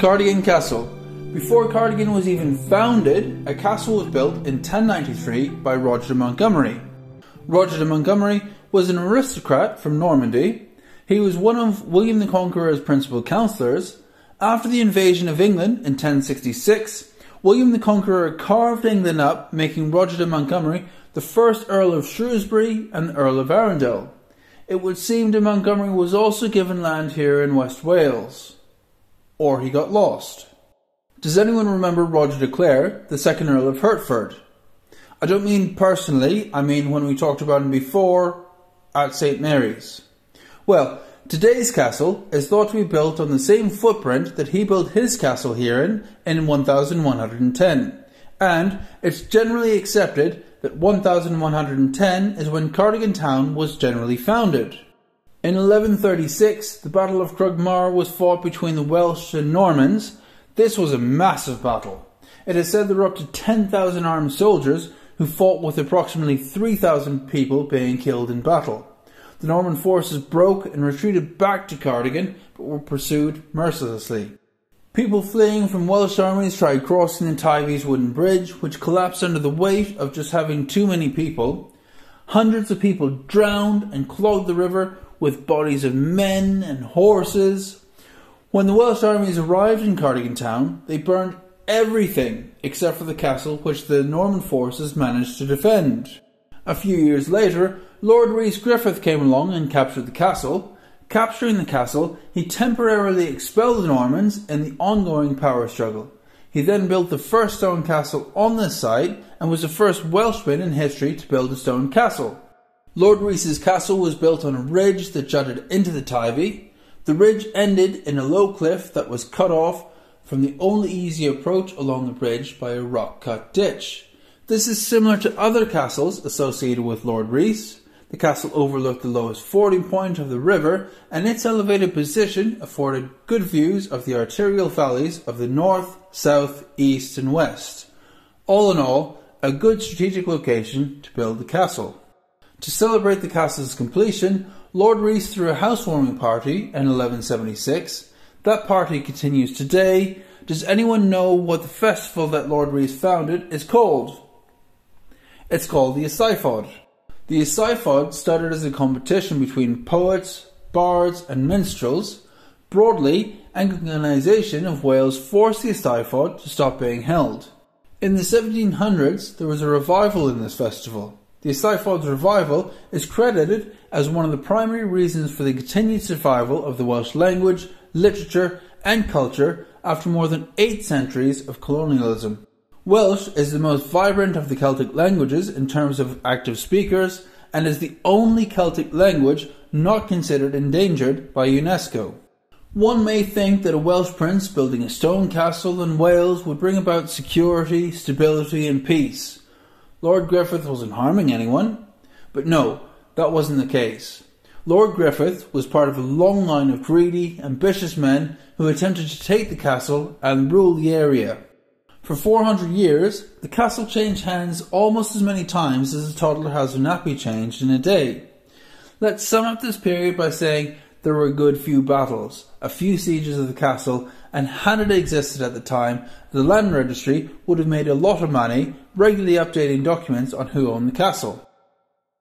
Cardigan Castle. Before Cardigan was even founded, a castle was built in 1093 by Roger de Montgomery. Roger de Montgomery was an aristocrat from Normandy. He was one of William the Conqueror's principal counsellors. After the invasion of England in 1066, William the Conqueror carved England up, making Roger de Montgomery the first Earl of Shrewsbury and the Earl of Arundel. It would seem de Montgomery was also given land here in West Wales. Or he got lost. Does anyone remember Roger de Clare, the second Earl of Hertford? I don't mean personally, I mean when we talked about him before at St. Mary's. Well, today's castle is thought to be built on the same footprint that he built his castle here in 1110. And it's generally accepted that 1110 is when Cardigan Town was generally founded. In 1136, the Battle of Crugmar was fought between the Welsh and Normans. This was a massive battle. It is said there were up to 10,000 armed soldiers who fought, with approximately 3,000 people being killed in battle. The Norman forces broke and retreated back to Cardigan, but were pursued mercilessly. People fleeing from Welsh armies tried crossing the Tyvies wooden bridge, which collapsed under the weight of just having too many people. Hundreds of people drowned and clogged the river with bodies of men and horses. When the Welsh armies arrived in Cardigan Town, they burned everything except for the castle, which the Norman forces managed to defend. A few years later, Lord Rhys Griffith came along and captured the castle. Capturing the castle, he temporarily expelled the Normans in the ongoing power struggle. He then built the first stone castle on this site and was the first Welshman in history to build a stone castle. Lord Rhys's castle was built on a ridge that jutted into the Tywey. The ridge ended in a low cliff that was cut off from the only easy approach along the bridge by a rock-cut ditch. This is similar to other castles associated with Lord Rhys. The castle overlooked the lowest fording point of the river, and its elevated position afforded good views of the arterial valleys of the north, south, east and west. All in all, a good strategic location to build the castle. To celebrate the castle's completion, Lord Rhys threw a housewarming party in 1176. That party continues today. Does anyone know what the festival that Lord Rhys founded is called? It's called the Eisteddfod. The Eisteddfod started as a competition between poets, bards and minstrels. Broadly, Anglicanisation of Wales forced the Eisteddfod to stop being held. In the 1700s, there was a revival in this festival. The Eisteddfod's revival is credited as one of the primary reasons for the continued survival of the Welsh language, literature and culture after more than 8 centuries of colonialism. Welsh is the most vibrant of the Celtic languages in terms of active speakers and is the only Celtic language not considered endangered by UNESCO. One may think that a Welsh prince building a stone castle in Wales would bring about security, stability and peace. Lord Griffith wasn't harming anyone. But no, that wasn't the case. Lord Griffith was part of a long line of greedy, ambitious men who attempted to take the castle and rule the area. For 400 years, the castle changed hands almost as many times as a toddler has a nappy changed in a day. Let's sum up this period by saying there were a good few battles, a few sieges of the castle, and had it existed at the time, the land registry would have made a lot of money regularly updating documents on who owned the castle.